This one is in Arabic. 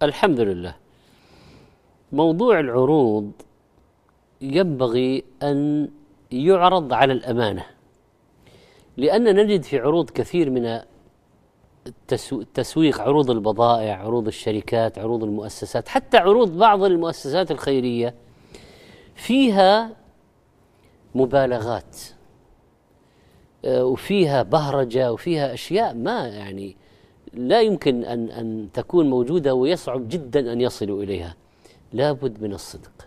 الحمد لله. موضوع العروض ينبغي أن يعرض على الأمانة، لأن نجد في عروض كثير من التسويق، عروض البضائع، عروض الشركات، عروض المؤسسات، حتى عروض بعض المؤسسات الخيرية فيها مبالغات، وفيها بهرجة، وفيها أشياء ما يعني لا يمكن أن تكون موجودة، ويصعب جدا أن يصلوا إليها. لابد من الصدق.